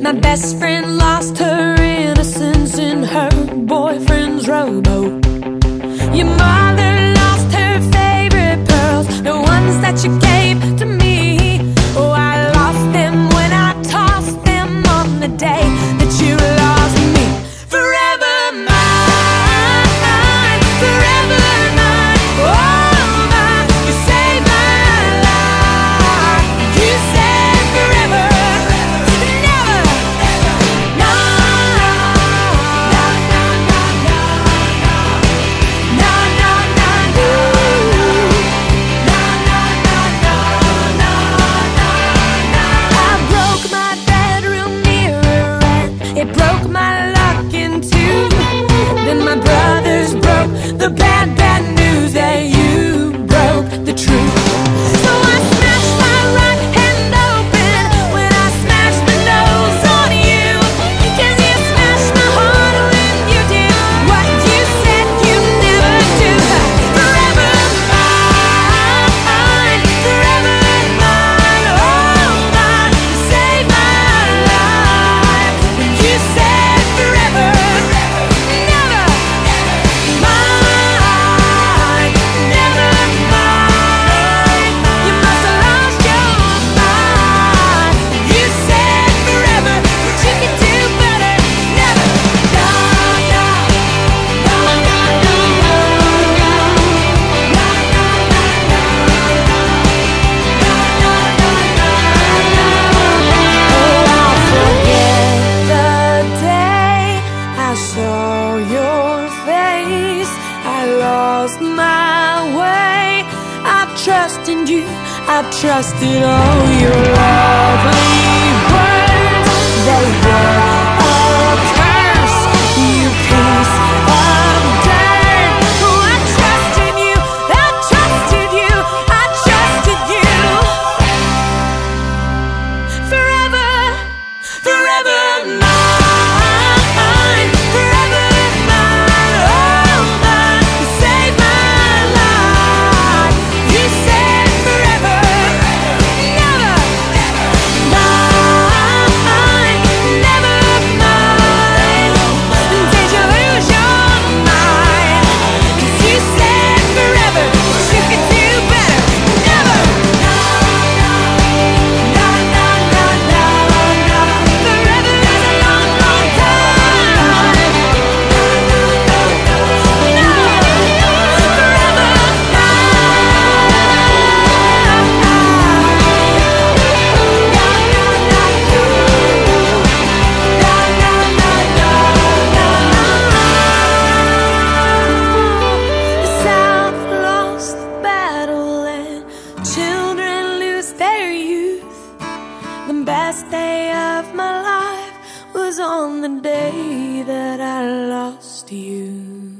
My best friend lost her innocence in her boyfriend's rowboat. Your mother lost her favorite pearls, the ones that you gave to me. Oh, I lost them when I tossed them on the day that you lost me. Forever mine, forever mine. Oh, mine, you saved my life. You said forever, never, no, no, no, no, no, no, no, no, no, I broke my bedroom mirror and it broke my luck in two. Then my brothers broke the bad, bad news that you broke the truth. So I smashed my right hand open when I smashed my nose on you. 'Cause you smashed my heart when you did what you said you'd never do. Forever mine, forever mine, oh mine, you saved my life. You said forever, never mine, never mine. You must have lost your mind. You said forever, but you could do better. Never, no, no, no, no, no, no, I'll forget the day I saw your face. I lost my way. I've trusted you, I've trusted all your lovely words. They were a curse, you piece of dirt. Oh, I trusted you, I trusted you, I trusted you. Forever, forever mine, forever mine, oh mine, you saved my life. You said forever, never mine, never mine. Did you lose your mind? 'Cause you said forever, but you could do better. Never, no, no, no, no, no, no, no. Forever is a long, long time. No, no, no, no, no. Forever The South lost the battle and children lose their youth. The best day of my life was on the day that I lost you.